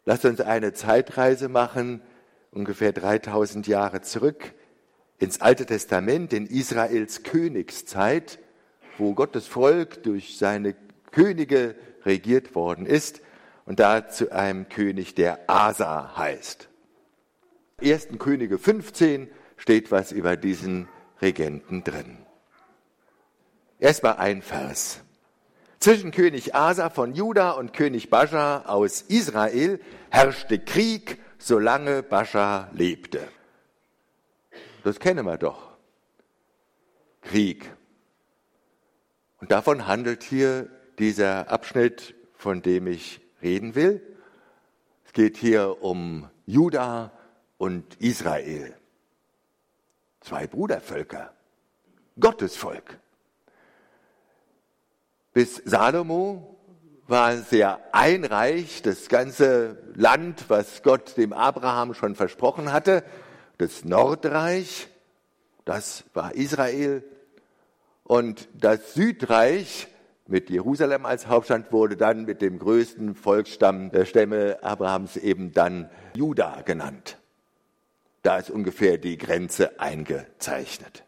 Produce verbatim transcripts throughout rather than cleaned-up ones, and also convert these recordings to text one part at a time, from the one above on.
Lasst uns eine Zeitreise machen, ungefähr dreitausend Jahre zurück, ins Alte Testament, in Israels Königszeit, wo Gottes Volk durch seine Könige regiert worden ist und da zu einem König, der Asa heißt. ersten Könige fünfzehn steht was über diesen Regenten drin. Erstmal ein Vers. Zwischen König Asa von Juda und König Baascha aus Israel herrschte Krieg, solange Baascha lebte. Das kennen wir doch. Krieg. Und davon handelt hier dieser Abschnitt, von dem ich reden will. Es geht hier um Juda und Israel. Zwei Brudervölker. Gottes Volk. Bis Salomo war sehr ein Reich, das ganze Land, was Gott dem Abraham schon versprochen hatte, das Nordreich, das war Israel, und das Südreich mit Jerusalem als Hauptstadt wurde dann mit dem größten Volksstamm der Stämme Abrahams eben dann Juda genannt. Da ist ungefähr die Grenze eingezeichnet.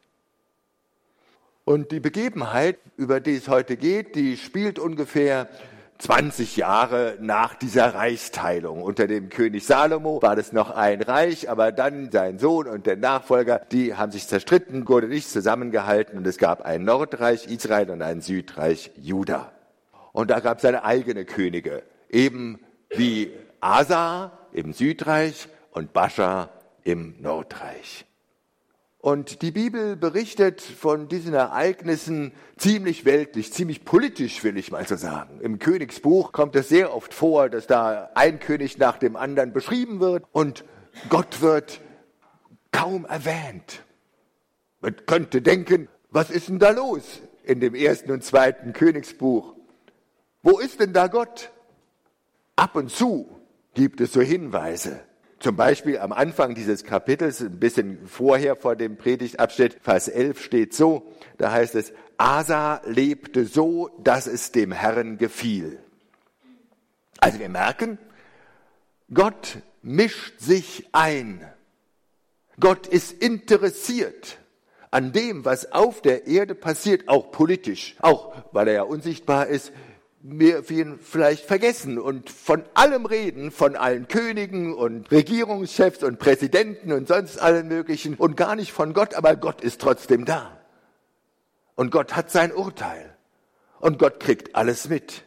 Und die Begebenheit, über die es heute geht, die spielt ungefähr zwanzig Jahre nach dieser Reichsteilung. Unter dem König Salomo war das noch ein Reich, aber dann sein Sohn und der Nachfolger, die haben sich zerstritten, wurde nicht zusammengehalten und es gab ein Nordreich Israel und ein Südreich Juda. Und da gab es seine eigenen Könige, eben wie Asa im Südreich und Baascha im Nordreich. Und die Bibel berichtet von diesen Ereignissen ziemlich weltlich, ziemlich politisch, will ich mal so sagen. Im Königsbuch kommt es sehr oft vor, dass da ein König nach dem anderen beschrieben wird und Gott wird kaum erwähnt. Man könnte denken, was ist denn da los in dem ersten und zweiten Königsbuch? Wo ist denn da Gott? Ab und zu gibt es so Hinweise. Zum Beispiel am Anfang dieses Kapitels, ein bisschen vorher vor dem Predigtabschnitt, Vers elf steht so, da heißt es, Asa lebte so, dass es dem Herrn gefiel. Also wir merken, Gott mischt sich ein. Gott ist interessiert an dem, was auf der Erde passiert, auch politisch, auch weil er ja unsichtbar ist, wir vielleicht vergessen und von allem reden, von allen Königen und Regierungschefs und Präsidenten und sonst allen möglichen und gar nicht von Gott, aber Gott ist trotzdem da. Und Gott hat sein Urteil. Und Gott kriegt alles mit.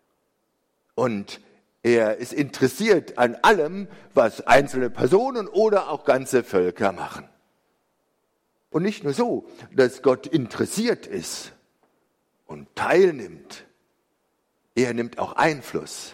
Und er ist interessiert an allem, was einzelne Personen oder auch ganze Völker machen. Und nicht nur so, dass Gott interessiert ist und teilnimmt. Er nimmt auch Einfluss.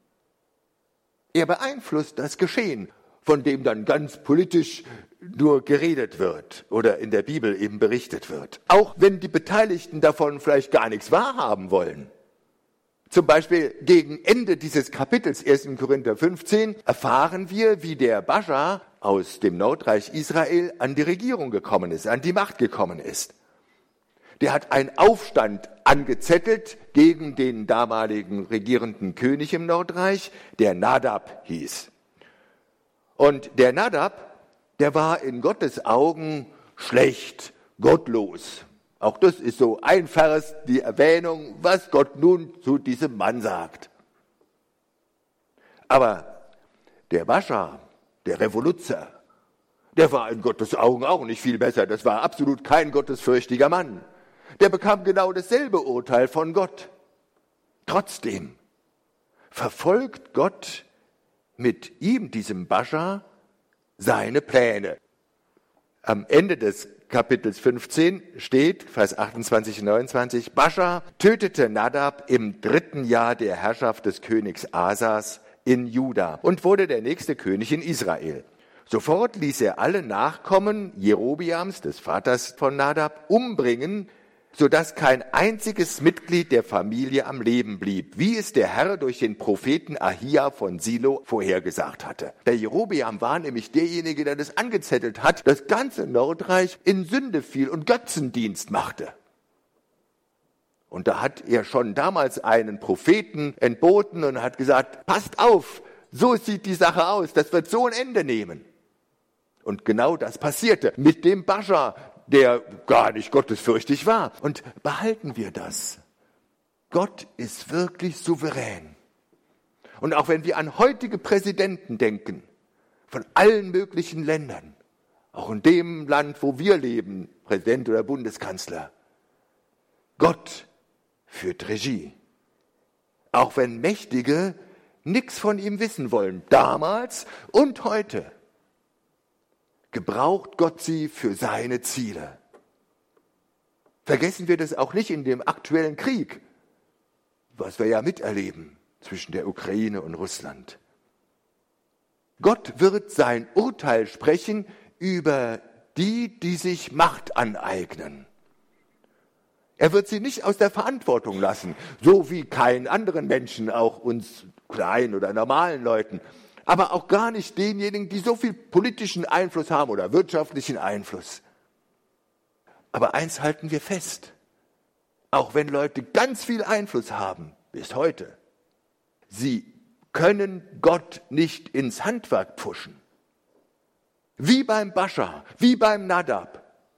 Er beeinflusst das Geschehen, von dem dann ganz politisch nur geredet wird oder in der Bibel eben berichtet wird. Auch wenn die Beteiligten davon vielleicht gar nichts wahrhaben wollen. Zum Beispiel gegen Ende dieses Kapitels ersten Korinther fünfzehn erfahren wir, wie der Baascha aus dem Nordreich Israel an die Regierung gekommen ist, an die Macht gekommen ist. Der hat einen Aufstand angezettelt gegen den damaligen regierenden König im Nordreich, der Nadab hieß. Und der Nadab, der war in Gottes Augen schlecht, gottlos. Auch das ist so ein Vers, die Erwähnung, was Gott nun zu diesem Mann sagt. Aber der Baascha, der Revoluzer, der war in Gottes Augen auch nicht viel besser. Das war absolut kein gottesfürchtiger Mann. Der bekam genau dasselbe Urteil von Gott. Trotzdem verfolgt Gott mit ihm, diesem Baascha, seine Pläne. Am Ende des Kapitels fünfzehn steht, Vers achtundzwanzig und neunundzwanzig, Baascha tötete Nadab im dritten Jahr der Herrschaft des Königs Asas in Juda und wurde der nächste König in Israel. Sofort ließ er alle Nachkommen Jerobiams, des Vaters von Nadab, umbringen, sodass kein einziges Mitglied der Familie am Leben blieb, wie es der Herr durch den Propheten Ahia von Silo vorhergesagt hatte. Der Jerobeam war nämlich derjenige, der das angezettelt hat, das ganze Nordreich in Sünde fiel und Götzendienst machte. Und da hat er schon damals einen Propheten entboten und hat gesagt, passt auf, So sieht die Sache aus, das wird so ein Ende nehmen. Und genau das passierte mit dem Bascha, der gar nicht gottesfürchtig war. Und behalten wir das. Gott ist wirklich souverän. Und auch wenn wir an heutige Präsidenten denken, von allen möglichen Ländern, auch in dem Land, wo wir leben, Präsident oder Bundeskanzler, Gott führt Regie. Auch wenn Mächtige nichts von ihm wissen wollen, damals und heute, gebraucht Gott sie für seine Ziele. Vergessen wir das auch nicht in dem aktuellen Krieg, was wir ja miterleben zwischen der Ukraine und Russland. Gott wird sein Urteil sprechen über die, die sich Macht aneignen. Er wird sie nicht aus der Verantwortung lassen, so wie keinen anderen Menschen, auch uns kleinen oder normalen Leuten, aber auch gar nicht denjenigen, die so viel politischen Einfluss haben oder wirtschaftlichen Einfluss. Aber eins halten wir fest, auch wenn Leute ganz viel Einfluss haben, bis heute, sie können Gott nicht ins Handwerk pfuschen. Wie beim Bascha, wie beim Nadab.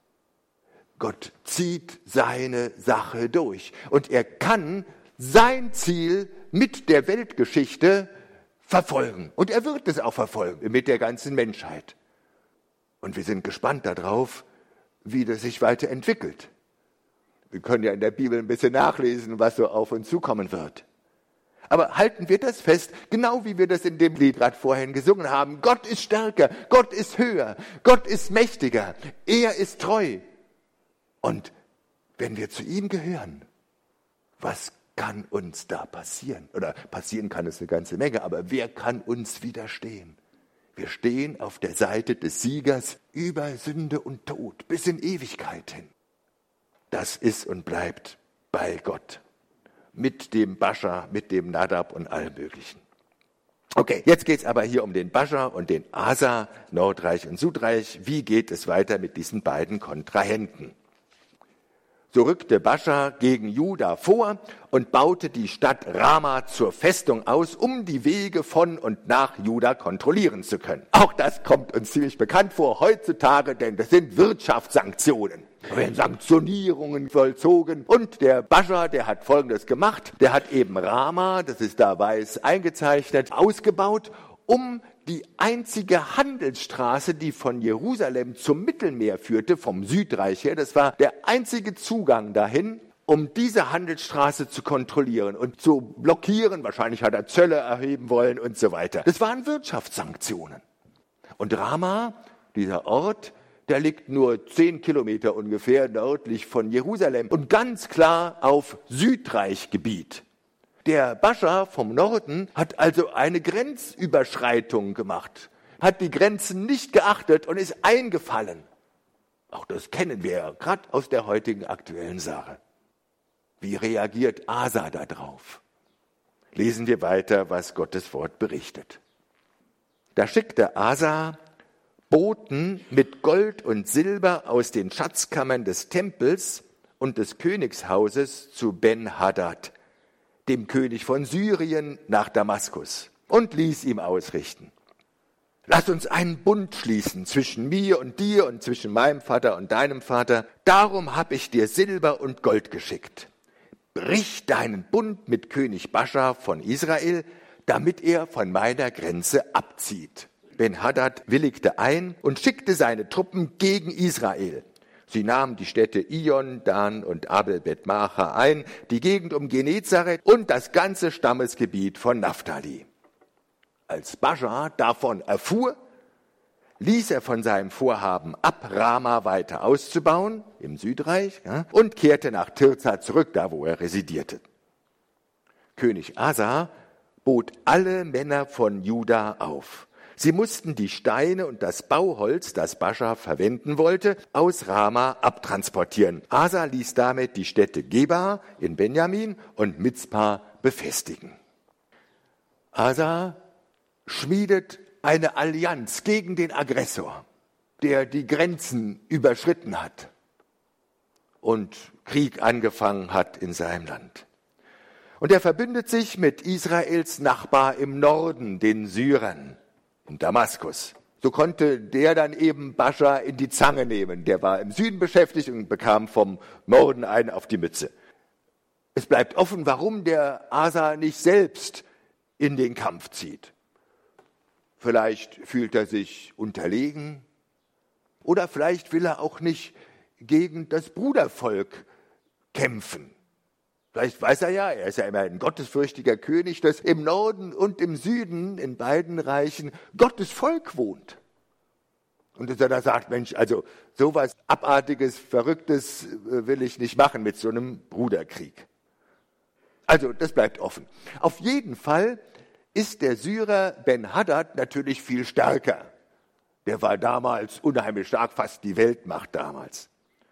Gott zieht seine Sache durch und er kann sein Ziel mit der Weltgeschichte verfolgen. Und er wird es auch verfolgen mit der ganzen Menschheit. Und wir sind gespannt darauf, wie das sich weiterentwickelt. Wir können ja in der Bibel ein bisschen nachlesen, was so auf uns zukommen wird. Aber halten wir das fest, genau wie wir das in dem Lied gerade vorhin gesungen haben. Gott ist stärker, Gott ist höher, Gott ist mächtiger, er ist treu. Und wenn wir zu ihm gehören, was kann uns da passieren? Oder passieren kann es eine ganze Menge, aber wer kann uns widerstehen? Wir stehen auf der Seite des Siegers über Sünde und Tod bis in Ewigkeit hin. Das ist und bleibt bei Gott. Mit dem Bascha, mit dem Nadab und allem Möglichen. Okay, jetzt geht es aber hier um den Bascha und den Asa, Nordreich und Südreich. Wie geht es weiter mit diesen beiden Kontrahenten? So rückte Bascha gegen Juda vor und baute die Stadt Rama zur Festung aus, um die Wege von und nach Juda kontrollieren zu können. Auch das kommt uns ziemlich bekannt vor heutzutage, denn das sind Wirtschaftssanktionen. Da werden Sanktionierungen vollzogen und der Bascha, der hat Folgendes gemacht, der hat eben Rama, das ist da weiß eingezeichnet, ausgebaut, um die einzige Handelsstraße, die von Jerusalem zum Mittelmeer führte, vom Südreich her, das war der einzige Zugang dahin, um diese Handelsstraße zu kontrollieren und zu blockieren. Wahrscheinlich hat er Zölle erheben wollen und so weiter. Das waren Wirtschaftssanktionen. Und Rama, dieser Ort, der liegt nur zehn Kilometer ungefähr nördlich von Jerusalem und ganz klar auf Südreichgebiet. Der Bascha vom Norden hat also eine Grenzüberschreitung gemacht, hat die Grenzen nicht geachtet und ist eingefallen. Auch das kennen wir ja gerade aus der heutigen aktuellen Sache. Wie reagiert Asa darauf? Lesen wir weiter, was Gottes Wort berichtet. Da schickte Asa Boten mit Gold und Silber aus den Schatzkammern des Tempels und des Königshauses zu Ben-Hadad, dem König von Syrien, nach Damaskus, und ließ ihm ausrichten: Lass uns einen Bund schließen zwischen mir und dir und zwischen meinem Vater und deinem Vater. Darum habe ich dir Silber und Gold geschickt. Brich deinen Bund mit König Bascha von Israel, damit er von meiner Grenze abzieht. Ben-Hadad willigte ein und schickte seine Truppen gegen Israel. Sie nahmen die Städte Ijon, Dan und Abel-Bet-Macha ein, die Gegend um Genezareth und das ganze Stammesgebiet von Naphtali. Als Bascha davon erfuhr, ließ er von seinem Vorhaben ab, Rama weiter auszubauen, im Südreich, ja, und kehrte nach Tirza zurück, da wo er residierte. König Asa bot alle Männer von Juda auf. Sie mussten die Steine und das Bauholz, das Bascha verwenden wollte, aus Rama abtransportieren. Asa ließ damit die Städte Geba in Benjamin und Mizpa befestigen. Asa schmiedet eine Allianz gegen den Aggressor, der die Grenzen überschritten hat und Krieg angefangen hat in seinem Land. Und er verbündet sich mit Israels Nachbar im Norden, den Syrern, in Damaskus. So konnte der dann eben Bascha in die Zange nehmen. Der war im Süden beschäftigt und bekam vom Norden einen auf die Mütze. Es bleibt offen, warum der Asa nicht selbst in den Kampf zieht. Vielleicht fühlt er sich unterlegen oder vielleicht will er auch nicht gegen das Brudervolk kämpfen. Vielleicht weiß er ja, er ist ja immer ein gottesfürchtiger König, dass im Norden und im Süden, in beiden Reichen, Gottes Volk wohnt. Und dass er da sagt, Mensch, also sowas Abartiges, Verrücktes will ich nicht machen mit so einem Bruderkrieg. Also das bleibt offen. Auf jeden Fall ist der Syrer Ben-Hadad natürlich viel stärker. Der war damals unheimlich stark, fast die Weltmacht damals.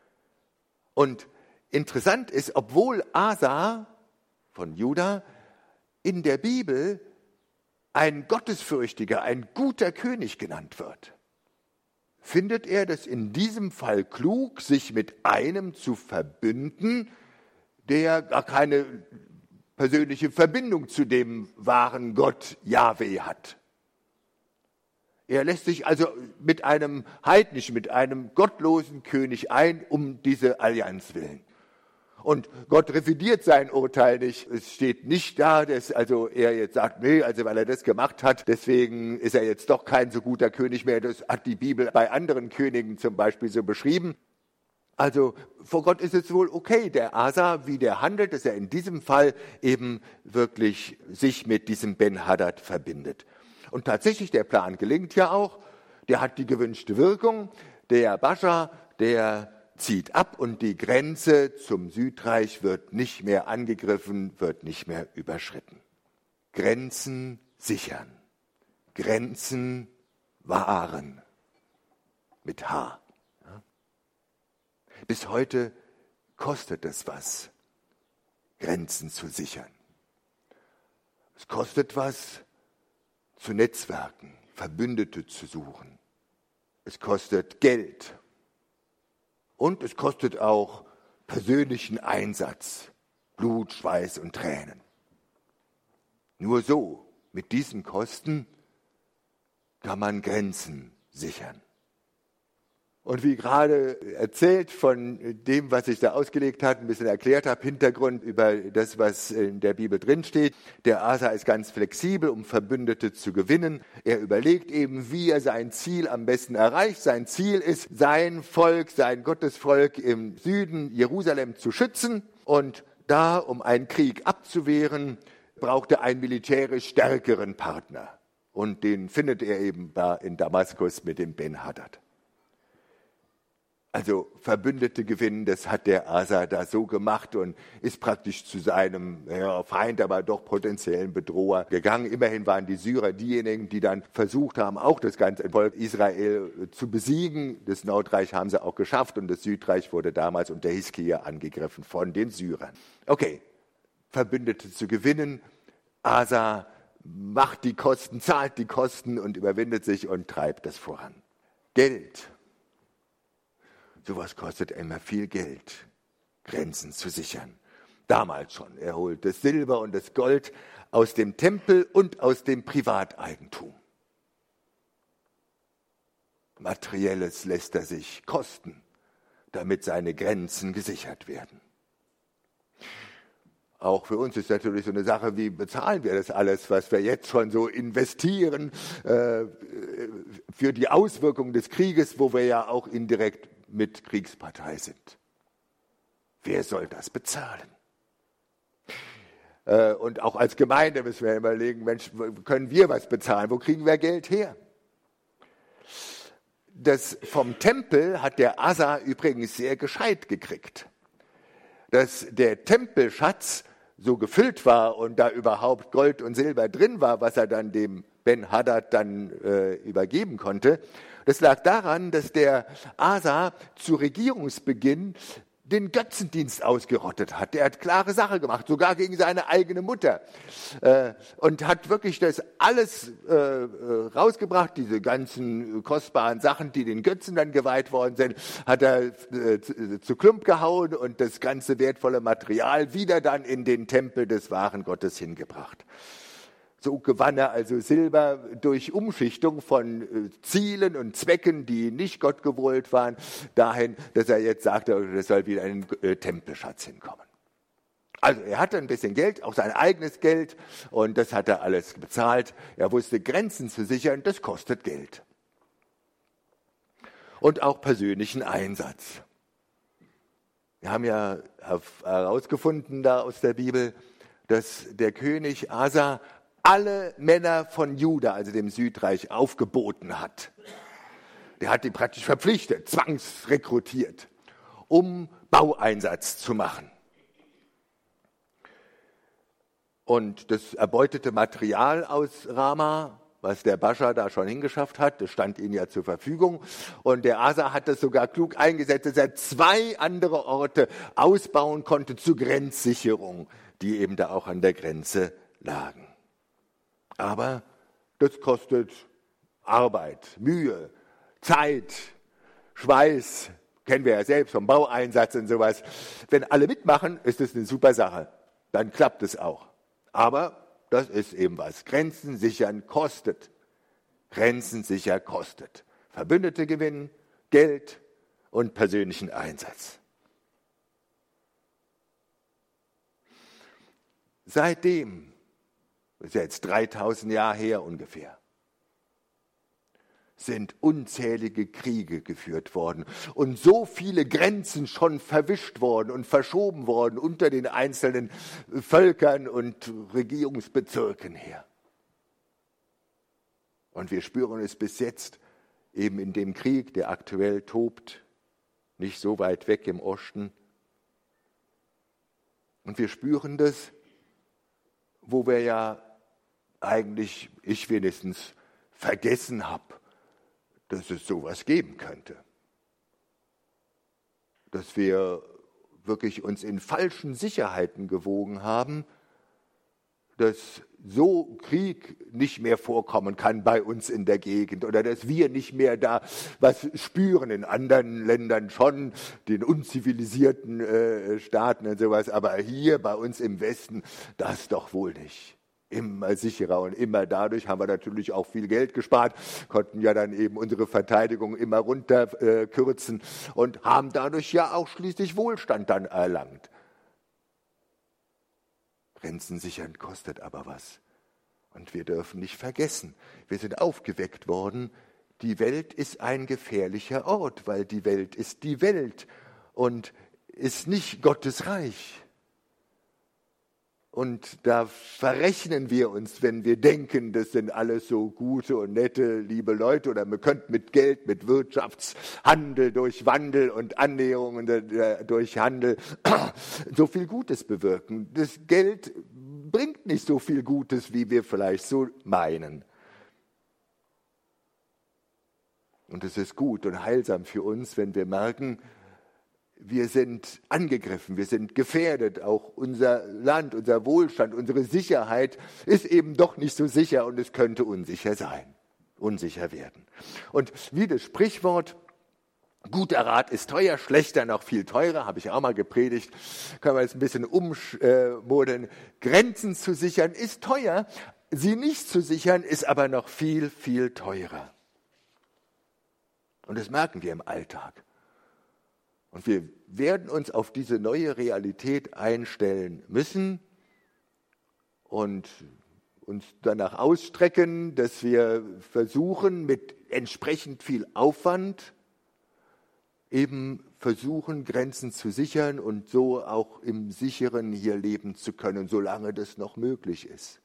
Und interessant ist, obwohl Asa von Juda in der Bibel ein gottesfürchtiger, ein guter König genannt wird, findet er das in diesem Fall klug, sich mit einem zu verbünden, der gar keine persönliche Verbindung zu dem wahren Gott Jahwe hat. Er lässt sich also mit einem heidnischen, mit einem gottlosen König ein, um diese Allianz willen. Und Gott revidiert sein Urteil nicht. Es steht nicht da, dass also er jetzt sagt, nee, also weil er das gemacht hat, deswegen ist er jetzt doch kein so guter König mehr. Das hat die Bibel bei anderen Königen zum Beispiel so beschrieben. Also vor Gott ist es wohl okay, der Asa, wie der handelt, dass er in diesem Fall eben wirklich sich mit diesem Ben-Hadad verbindet. Und tatsächlich, der Plan gelingt ja auch, der hat die gewünschte Wirkung. Der Bascha, der zieht ab und die Grenze zum Südreich wird nicht mehr angegriffen, wird nicht mehr überschritten. Grenzen sichern, Grenzen wahren, mit H. Bis heute kostet es was, Grenzen zu sichern. Es kostet was, zu netzwerken, Verbündete zu suchen. Es kostet Geld und es kostet auch persönlichen Einsatz, Blut, Schweiß und Tränen. Nur so, mit diesen Kosten, kann man Grenzen sichern. Und wie gerade erzählt von dem, was ich da ausgelegt habe, ein bisschen erklärt habe, Hintergrund über das, was in der Bibel drinsteht. Der Asa ist ganz flexibel, um Verbündete zu gewinnen. Er überlegt eben, wie er sein Ziel am besten erreicht. Sein Ziel ist, sein Volk, sein Gottesvolk im Süden Jerusalem zu schützen. Und da, um einen Krieg abzuwehren, braucht er einen militärisch stärkeren Partner. Und den findet er eben da in Damaskus mit dem Ben-Hadad. Also Verbündete gewinnen, das hat der Asa da so gemacht und ist praktisch zu seinem ja, Feind, aber doch potenziellen Bedroher gegangen. Immerhin waren die Syrer diejenigen, die dann versucht haben, auch das ganze Volk Israel zu besiegen. Das Nordreich haben sie auch geschafft und das Südreich wurde damals unter Hiskia angegriffen von den Syrern. Okay, Verbündete zu gewinnen. Asa macht die Kosten, zahlt die Kosten und überwindet sich und treibt das voran. Geld. Sowas kostet immer viel Geld, Grenzen zu sichern. Damals schon. Er holt das Silber und das Gold aus dem Tempel und aus dem Privateigentum. Materielles lässt er sich kosten, damit seine Grenzen gesichert werden. Auch für uns ist natürlich so eine Sache, wie bezahlen wir das alles, was wir jetzt schon so investieren äh, für die Auswirkungen des Krieges, wo wir ja auch indirekt mit Kriegspartei sind. Wer soll das bezahlen? Äh, und auch als Gemeinde müssen wir überlegen, Mensch, können wir was bezahlen? Wo kriegen wir Geld her? Das vom Tempel hat der Asa übrigens sehr gescheit gekriegt. Dass der Tempelschatz so gefüllt war und da überhaupt Gold und Silber drin war, was er dann dem Ben-Hadad dann äh, übergeben konnte. Das lag daran, dass der Asa zu Regierungsbeginn den Götzendienst ausgerottet hat. Der hat klare Sache gemacht, sogar gegen seine eigene Mutter. Äh, und hat wirklich das alles äh, rausgebracht, diese ganzen kostbaren Sachen, die den Götzen dann geweiht worden sind, hat er äh, zu, zu Klump gehauen und das ganze wertvolle Material wieder dann in den Tempel des wahren Gottes hingebracht. So gewann er also Silber durch Umschichtung von Zielen und Zwecken, die nicht Gott gewollt waren, dahin, dass er jetzt sagte, es soll wieder ein Tempelschatz hinkommen. Also er hatte ein bisschen Geld, auch sein eigenes Geld, und das hat er alles bezahlt. Er wusste, Grenzen zu sichern, das kostet Geld. Und auch persönlichen Einsatz. Wir haben ja herausgefunden da aus der Bibel, dass der König Asa alle Männer von Juda, also dem Südreich, aufgeboten hat. Der hat die praktisch verpflichtet, zwangsrekrutiert, um Baueinsatz zu machen. Und das erbeutete Material aus Rama, was der Bascha da schon hingeschafft hat, das stand ihnen ja zur Verfügung. Und der Asa hat das sogar klug eingesetzt, dass er zwei andere Orte ausbauen konnte zur Grenzsicherung, die eben da auch an der Grenze lagen. Aber das kostet Arbeit, Mühe, Zeit, Schweiß, kennen wir ja selbst vom Baueinsatz und sowas. Wenn alle mitmachen, ist es eine super Sache, dann klappt es auch. Aber das ist eben was. Grenzen sichern kostet. Grenzen sicher kostet. Verbündete gewinnen, Geld und persönlichen Einsatz. Seitdem, das ist ja jetzt dreitausend Jahre her ungefähr, sind unzählige Kriege geführt worden und so viele Grenzen schon verwischt worden und verschoben worden unter den einzelnen Völkern und Regierungsbezirken her. Und wir spüren es bis jetzt eben in dem Krieg, der aktuell tobt, nicht so weit weg im Osten. Und wir spüren das, wo wir ja eigentlich, ich wenigstens, vergessen habe, dass es sowas geben könnte. Dass wir wirklich uns in falschen Sicherheiten gewogen haben, dass so Krieg nicht mehr vorkommen kann bei uns in der Gegend oder dass wir nicht mehr da was spüren, in anderen Ländern schon, den unzivilisierten äh, Staaten und sowas, aber hier bei uns im Westen, das doch wohl nicht. Immer sicherer und immer dadurch haben wir natürlich auch viel Geld gespart, konnten ja dann eben unsere Verteidigung immer runterkürzen äh, und haben dadurch ja auch schließlich Wohlstand dann erlangt. Grenzen sichern kostet aber was. Und wir dürfen nicht vergessen, wir sind aufgeweckt worden, die Welt ist ein gefährlicher Ort, weil die Welt ist die Welt und ist nicht Gottes Reich. Und da verrechnen wir uns, wenn wir denken, das sind alles so gute und nette, liebe Leute, oder wir könnten mit Geld, mit Wirtschaftshandel, durch Wandel und Annäherungen durch Handel so viel Gutes bewirken. Das Geld bringt nicht so viel Gutes, wie wir vielleicht so meinen. Und es ist gut und heilsam für uns, wenn wir merken, wir sind angegriffen, wir sind gefährdet, auch unser Land, unser Wohlstand, unsere Sicherheit ist eben doch nicht so sicher und es könnte unsicher sein, unsicher werden. Und wie das Sprichwort, guter Rat ist teuer, schlechter noch viel teurer, habe ich auch mal gepredigt, können wir jetzt ein bisschen ummodeln. Grenzen zu sichern ist teuer, sie nicht zu sichern ist aber noch viel, viel teurer. Und das merken wir im Alltag. Und wir werden uns auf diese neue Realität einstellen müssen und uns danach ausstrecken, dass wir versuchen, mit entsprechend viel Aufwand eben versuchen, Grenzen zu sichern und so auch im Sicheren hier leben zu können, solange das noch möglich ist.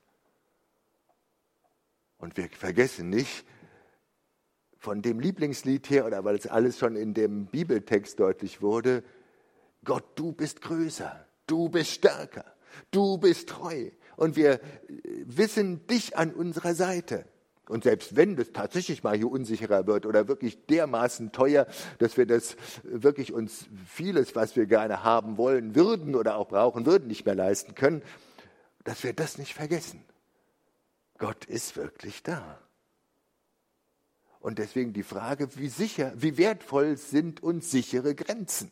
Und wir vergessen nicht, von dem Lieblingslied her, oder weil es alles schon in dem Bibeltext deutlich wurde, Gott, du bist größer, du bist stärker, du bist treu und wir wissen dich an unserer Seite. Und selbst wenn das tatsächlich mal hier unsicherer wird oder wirklich dermaßen teuer, dass wir das wirklich uns vieles, was wir gerne haben wollen würden oder auch brauchen würden, nicht mehr leisten können, dass wir das nicht vergessen. Gott ist wirklich da. Und deswegen die Frage, wie sicher, wie wertvoll sind uns sichere Grenzen?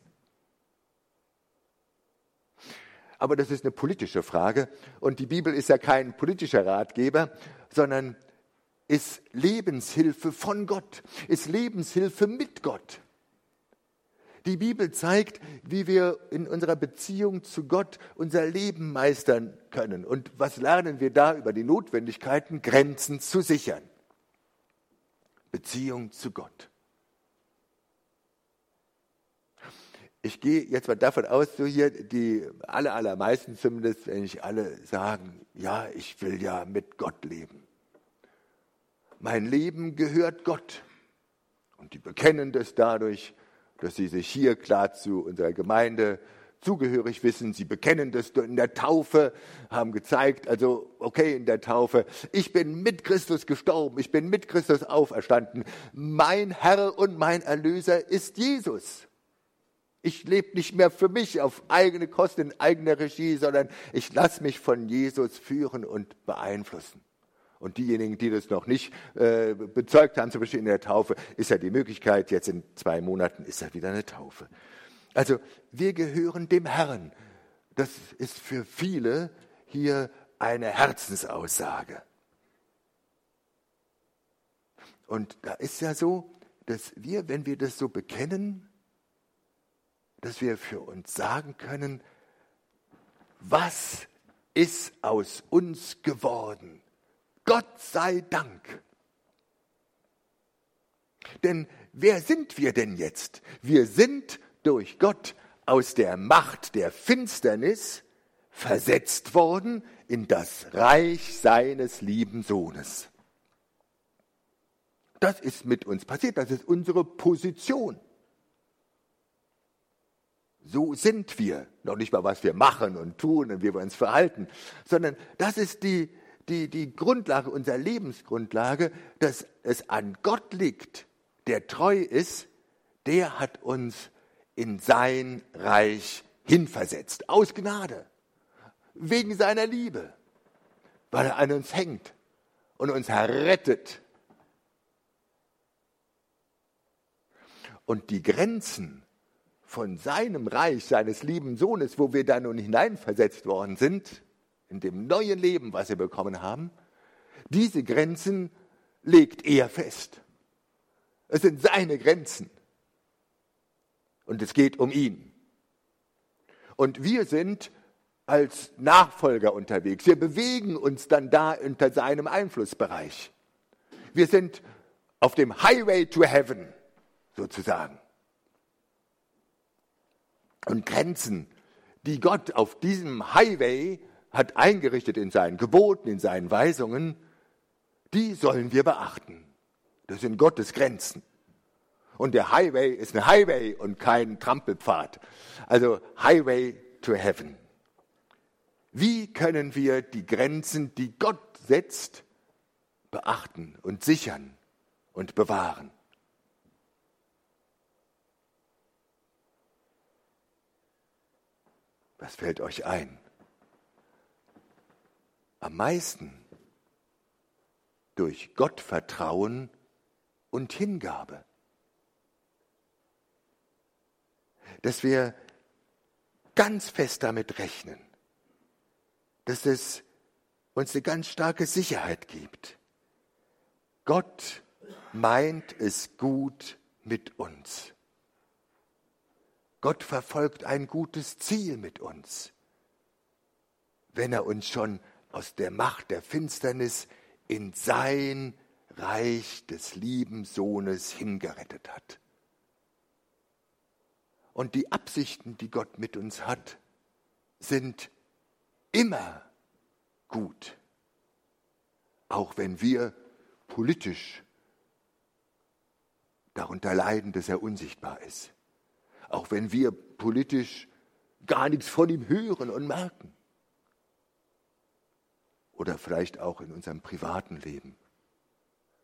Aber das ist eine politische Frage und die Bibel ist ja kein politischer Ratgeber, sondern ist Lebenshilfe von Gott, ist Lebenshilfe mit Gott. Die Bibel zeigt, wie wir in unserer Beziehung zu Gott unser Leben meistern können. Und was lernen wir da über die Notwendigkeiten, Grenzen zu sichern? Beziehung zu Gott. Ich gehe jetzt mal davon aus, so hier die aller, allermeisten zumindest, wenn nicht alle sagen, ja, ich will ja mit Gott leben. Mein Leben gehört Gott. Und die bekennen das dadurch, dass sie sich hier klar zu unserer Gemeinde zugehörig wissen. Sie bekennen das in der Taufe, haben gezeigt, also okay, in der Taufe, ich bin mit Christus gestorben, ich bin mit Christus auferstanden. Mein Herr und mein Erlöser ist Jesus. Ich lebe nicht mehr für mich auf eigene Kosten, in eigener Regie, sondern ich lasse mich von Jesus führen und beeinflussen. Und diejenigen, die das noch nicht äh, bezeugt haben, zum Beispiel in der Taufe, ist ja die Möglichkeit, jetzt in zwei Monaten ist ja wieder eine Taufe. Also wir gehören dem Herrn. Das ist für viele hier eine Herzensaussage. Und da ist ja so, dass wir, wenn wir das so bekennen, dass wir für uns sagen können, was ist aus uns geworden? Gott sei Dank. Denn wer sind wir denn jetzt? Wir sind durch Gott aus der Macht der Finsternis versetzt worden in das Reich seines lieben Sohnes. Das ist mit uns passiert, das ist unsere Position. So sind wir, noch nicht mal, was wir machen und tun und wie wir uns verhalten, sondern das ist die, die, die Grundlage, unsere Lebensgrundlage, dass es an Gott liegt, der treu ist, der hat uns in sein Reich hinversetzt, aus Gnade, wegen seiner Liebe, weil er an uns hängt und uns errettet. Und die Grenzen von seinem Reich, seines lieben Sohnes, wo wir da nun hineinversetzt worden sind, in dem neuen Leben, was wir bekommen haben, diese Grenzen legt er fest. Es sind seine Grenzen. Und es geht um ihn. Und wir sind als Nachfolger unterwegs. Wir bewegen uns dann da unter seinem Einflussbereich. Wir sind auf dem Highway to Heaven, sozusagen. Und Grenzen, die Gott auf diesem Highway hat eingerichtet in seinen Geboten, in seinen Weisungen, die sollen wir beachten. Das sind Gottes Grenzen. Und der Highway ist ein Highway und kein Trampelpfad. Also Highway to Heaven. Wie können wir die Grenzen, die Gott setzt, beachten und sichern und bewahren? Was fällt euch ein? Am meisten durch Gottvertrauen und Hingabe. Dass wir ganz fest damit rechnen, dass es uns eine ganz starke Sicherheit gibt. Gott meint es gut mit uns. Gott verfolgt ein gutes Ziel mit uns, wenn er uns schon aus der Macht der Finsternis in sein Reich des lieben Sohnes hingerettet hat. Und die Absichten, die Gott mit uns hat, sind immer gut, auch wenn wir politisch darunter leiden, dass er unsichtbar ist. Auch wenn wir politisch gar nichts von ihm hören und merken. Oder vielleicht auch in unserem privaten Leben.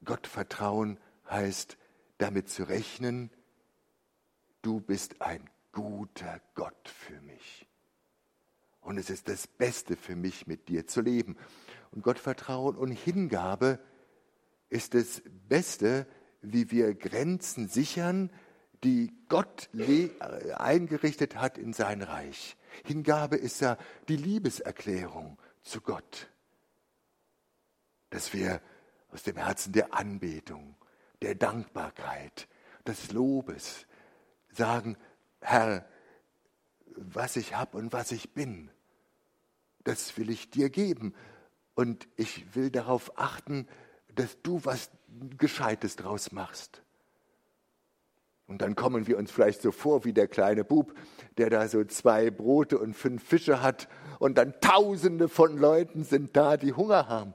Gottvertrauen heißt, damit zu rechnen, du bist ein guter Gott für mich. Und es ist das Beste für mich, mit dir zu leben. Und Gottvertrauen und Hingabe ist das Beste, wie wir Grenzen sichern, die Gott eingerichtet hat in sein Reich. Hingabe ist ja die Liebeserklärung zu Gott. Dass wir aus dem Herzen der Anbetung, der Dankbarkeit, des Lobes sagen, Herr, was ich habe und was ich bin, das will ich dir geben. Und ich will darauf achten, dass du was Gescheites draus machst. Und dann kommen wir uns vielleicht so vor wie der kleine Bub, der da so zwei Brote und fünf Fische hat und dann Tausende von Leuten sind da, die Hunger haben.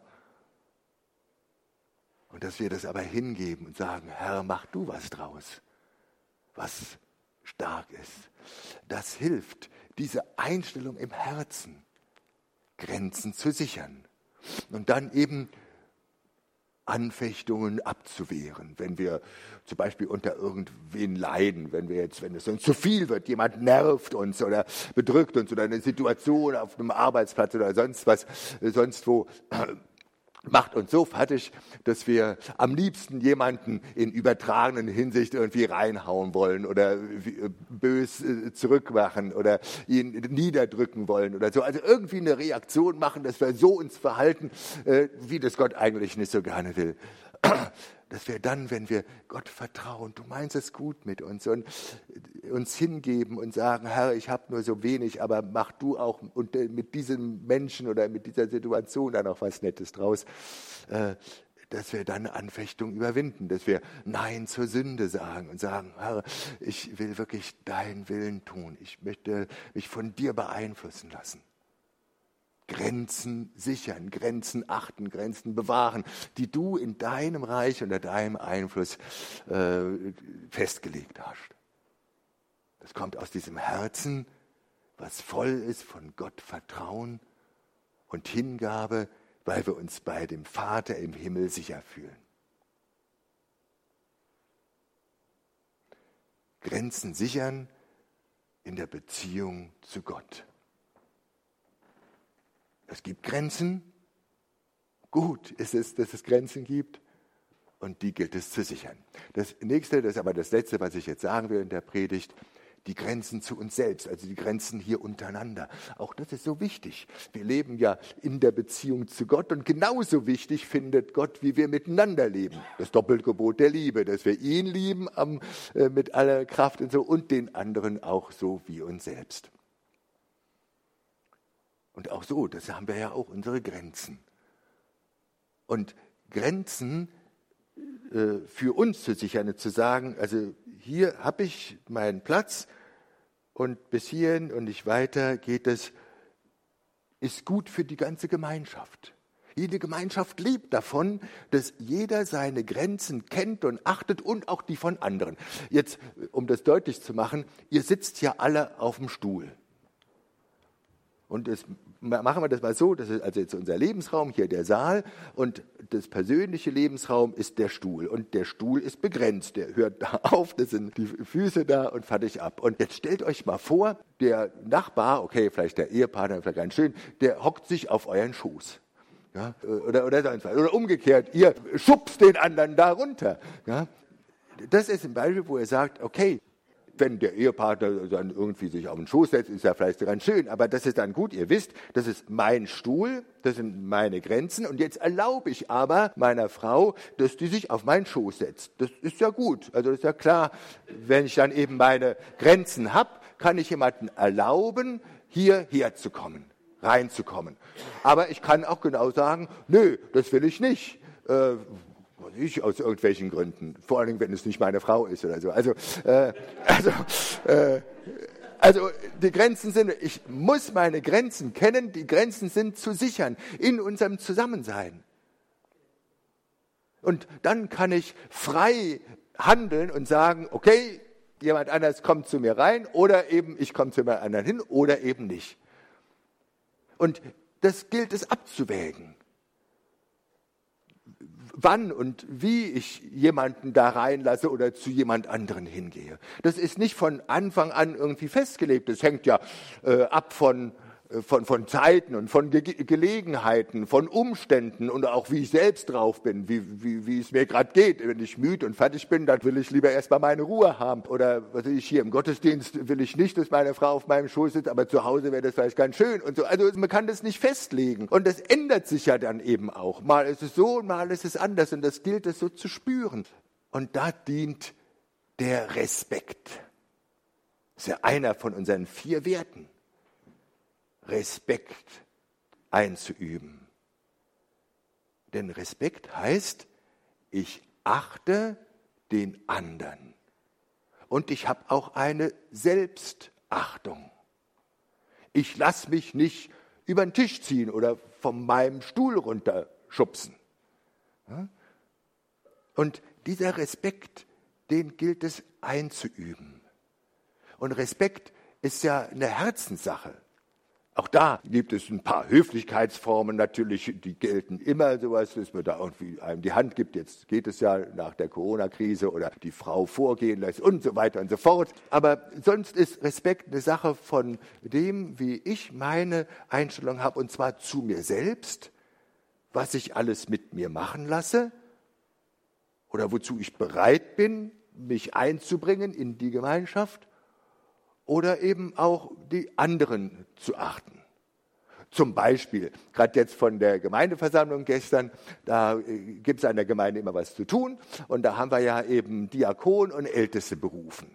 Und dass wir das aber hingeben und sagen, Herr, mach du was draus, was stark ist. Das hilft, diese Einstellung im Herzen, Grenzen zu sichern. Und dann eben Anfechtungen abzuwehren, wenn wir zum Beispiel unter irgendwen leiden, wenn wir jetzt, wenn es uns zu viel wird, jemand nervt uns oder bedrückt uns oder eine Situation auf einem Arbeitsplatz oder sonst was, sonst wo, macht uns so fertig, dass wir am liebsten jemanden in übertragenen Hinsicht irgendwie reinhauen wollen oder bös zurückmachen oder ihn niederdrücken wollen oder so. Also irgendwie eine Reaktion machen, dass wir so uns verhalten, wie das Gott eigentlich nicht so gerne will. Dass wir dann, wenn wir Gott vertrauen, du meinst es gut mit uns und uns hingeben und sagen, Herr, ich habe nur so wenig, aber mach du auch und mit diesem Menschen oder mit dieser Situation dann auch was Nettes draus, dass wir dann Anfechtung überwinden, dass wir Nein zur Sünde sagen und sagen, Herr, ich will wirklich deinen Willen tun, ich möchte mich von dir beeinflussen lassen. Grenzen sichern, Grenzen achten, Grenzen bewahren, die du in deinem Reich unter deinem Einfluss äh, festgelegt hast. Das kommt aus diesem Herzen, was voll ist von Gottvertrauen und Hingabe, weil wir uns bei dem Vater im Himmel sicher fühlen. Grenzen sichern in der Beziehung zu Gott. Es gibt Grenzen. Gut ist es, dass es Grenzen gibt. Und die gilt es zu sichern. Das nächste, das ist aber das letzte, was ich jetzt sagen will in der Predigt, die Grenzen zu uns selbst, also die Grenzen hier untereinander. Auch das ist so wichtig. Wir leben ja in der Beziehung zu Gott und genauso wichtig findet Gott, wie wir miteinander leben. Das Doppelgebot der Liebe, dass wir ihn lieben am, äh, mit aller Kraft und so und den anderen auch so wie uns selbst. Und auch so, das haben wir ja auch unsere Grenzen. Und Grenzen äh, für uns zu sichern, zu sagen, also hier habe ich meinen Platz und bis hierhin und nicht weiter geht es, ist gut für die ganze Gemeinschaft. Jede Gemeinschaft lebt davon, dass jeder seine Grenzen kennt und achtet und auch die von anderen. Jetzt, um das deutlich zu machen, ihr sitzt ja alle auf dem Stuhl. Und das, machen wir das mal so, das ist also jetzt unser Lebensraum, hier der Saal und das persönliche Lebensraum ist der Stuhl. Und der Stuhl ist begrenzt, der hört da auf, das sind die Füße da und fertig ab. Und jetzt stellt euch mal vor, der Nachbar, okay, vielleicht der Ehepartner, vielleicht ganz schön, der hockt sich auf euren Schoß. Ja, oder, oder sonst was. Oder umgekehrt, ihr schubst den anderen da runter. Ja. Das ist ein Beispiel, wo ihr sagt, okay, wenn der Ehepartner dann irgendwie sich auf den Schoß setzt, ist ja vielleicht ganz schön, aber das ist dann gut, ihr wisst, das ist mein Stuhl, das sind meine Grenzen und jetzt erlaube ich aber meiner Frau, dass die sich auf meinen Schoß setzt. Das ist ja gut, also das ist ja klar, wenn ich dann eben meine Grenzen habe, kann ich jemanden erlauben, hierher zu kommen, reinzukommen. Aber ich kann auch genau sagen, nö, das will ich nicht. Äh, Ich, aus irgendwelchen Gründen, vor allem wenn es nicht meine Frau ist oder so. Also, äh, also, äh, also die Grenzen sind, ich muss meine Grenzen kennen, die Grenzen sind zu sichern in unserem Zusammensein. Und dann kann ich frei handeln und sagen, okay, jemand anders kommt zu mir rein oder eben ich komme zu jemand anderen hin oder eben nicht. Und das gilt es abzuwägen. wann und wie ich jemanden da reinlasse oder zu jemand anderen hingehe. Das ist nicht von Anfang an irgendwie festgelegt. Das hängt ja äh, ab von, äh, von, von Zeiten und von Ge- Gelegenheiten, von Umständen und auch wie ich selbst drauf bin, wie, wie, wie es mir gerade geht. Wenn ich müde und fertig bin, dann will ich lieber erstmal meine Ruhe haben. Oder was weiß ich, hier im Gottesdienst will ich nicht, dass meine Frau auf meinem Schoß sitzt, aber zu Hause wäre das vielleicht ganz schön. Und so. Also man kann das nicht festlegen. Und das ändert sich ja dann eben auch. Mal ist es so und mal ist es anders. Und das gilt es so zu spüren. Und da dient der Respekt. Das ist ja einer von unseren vier Werten. Respekt einzuüben. Denn Respekt heißt, ich achte den anderen. Und ich habe auch eine Selbstachtung. Ich lasse mich nicht über den Tisch ziehen oder von meinem Stuhl runterschubsen. Und dieser Respekt, den gilt es einzuüben. Und Respekt ist ja eine Herzenssache. Auch da gibt es ein paar Höflichkeitsformen natürlich, die gelten immer, sowas, dass man da irgendwie einem die Hand gibt. Jetzt geht es ja nach der Corona-Krise oder die Frau vorgehen lässt und so weiter und so fort. Aber sonst ist Respekt eine Sache von dem, wie ich meine Einstellung habe, und zwar zu mir selbst, was ich alles mit mir machen lasse oder wozu ich bereit bin, mich einzubringen in die Gemeinschaft. Oder eben auch die anderen zu achten. Zum Beispiel, gerade jetzt von der Gemeindeversammlung gestern, da gibt es an der Gemeinde immer was zu tun. Und da haben wir ja eben Diakon und Älteste berufen.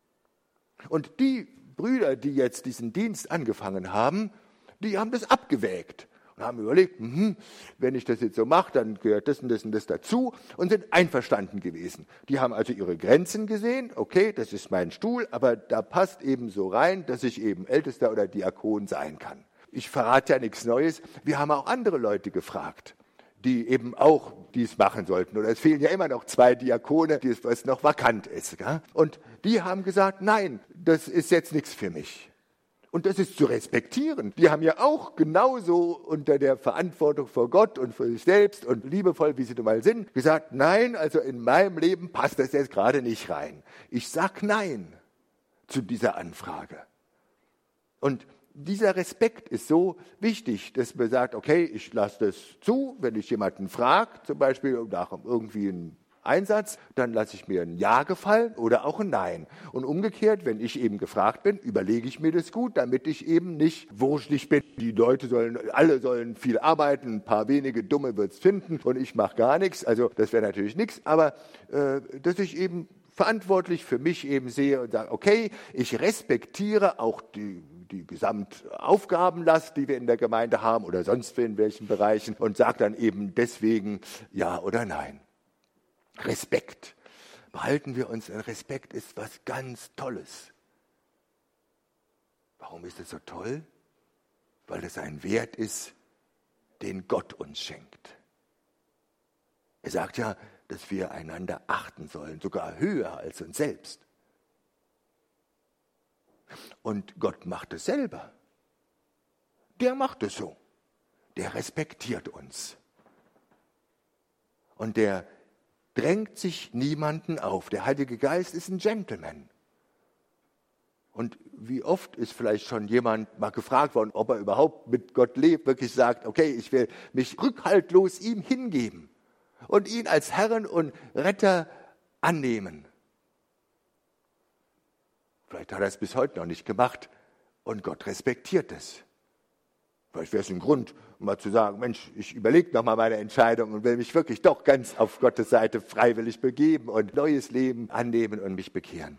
Und die Brüder, die jetzt diesen Dienst angefangen haben, die haben das abgewägt. Und haben überlegt, mh, wenn ich das jetzt so mache, dann gehört das und das und das dazu, und sind einverstanden gewesen. Die haben also ihre Grenzen gesehen, okay, das ist mein Stuhl, aber da passt eben so rein, dass ich eben Ältester oder Diakon sein kann. Ich verrate ja nichts Neues, wir haben auch andere Leute gefragt, die eben auch dies machen sollten. Oder es fehlen ja immer noch zwei Diakone, was noch vakant ist. Gell? Und die haben gesagt, nein, das ist jetzt nichts für mich. Und das ist zu respektieren. Die haben ja auch genauso unter der Verantwortung vor Gott und für sich selbst und liebevoll, wie sie nun mal sind, gesagt, nein, also in meinem Leben passt das jetzt gerade nicht rein. Ich sag nein zu dieser Anfrage. Und dieser Respekt ist so wichtig, dass man sagt, okay, ich lasse das zu, wenn ich jemanden frage, zum Beispiel nach irgendwie einem Einsatz, dann lasse ich mir ein Ja gefallen oder auch ein Nein. Und umgekehrt, wenn ich eben gefragt bin, überlege ich mir das gut, damit ich eben nicht wurschtig bin. Die Leute sollen, alle sollen viel arbeiten, ein paar wenige Dumme wird es finden und ich mache gar nichts. Also das wäre natürlich nichts, aber äh, dass ich eben verantwortlich für mich eben sehe und sage, okay, ich respektiere auch die die Gesamtaufgabenlast, die wir in der Gemeinde haben oder sonst in welchen Bereichen, und sage dann eben deswegen Ja oder Nein. Respekt. Behalten wir uns, Respekt ist was ganz Tolles. Warum ist es so toll? Weil es ein Wert ist, den Gott uns schenkt. Er sagt ja, dass wir einander achten sollen, sogar höher als uns selbst. Und Gott macht es selber. Der macht es so. Der respektiert uns. Und der drängt sich niemanden auf. Der Heilige Geist ist ein Gentleman. Und wie oft ist vielleicht schon jemand mal gefragt worden, ob er überhaupt mit Gott lebt, wirklich sagt, okay, ich will mich rückhaltlos ihm hingeben und ihn als Herrn und Retter annehmen. Vielleicht hat er es bis heute noch nicht gemacht und Gott respektiert es. Vielleicht wäre es ein Grund, um mal zu sagen, Mensch, ich überlege nochmal meine Entscheidung und will mich wirklich doch ganz auf Gottes Seite freiwillig begeben und neues Leben annehmen und mich bekehren.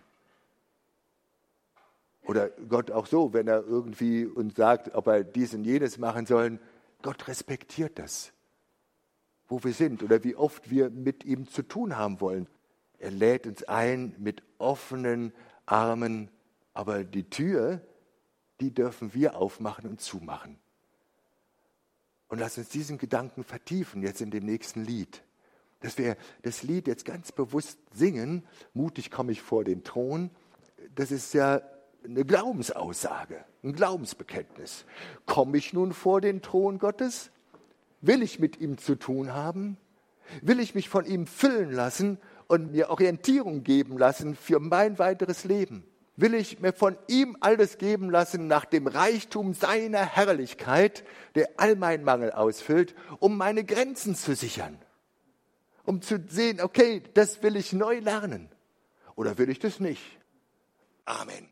Oder Gott auch so, wenn er irgendwie uns sagt, ob er dies und jenes machen sollen, Gott respektiert das, wo wir sind oder wie oft wir mit ihm zu tun haben wollen. Er lädt uns ein mit offenen Armen, aber die Tür, die dürfen wir aufmachen und zumachen. Und lass uns diesen Gedanken vertiefen jetzt in dem nächsten Lied. Dass wir das Lied jetzt ganz bewusst singen, mutig komme ich vor den Thron, das ist ja eine Glaubensaussage, ein Glaubensbekenntnis. Komme ich nun vor den Thron Gottes? Will ich mit ihm zu tun haben? Will ich mich von ihm füllen lassen und mir Orientierung geben lassen für mein weiteres Leben? Will ich mir von ihm alles geben lassen nach dem Reichtum seiner Herrlichkeit, der all meinen Mangel ausfüllt, um meine Grenzen zu sichern? Um zu sehen, okay, das will ich neu lernen. Oder will ich das nicht? Amen.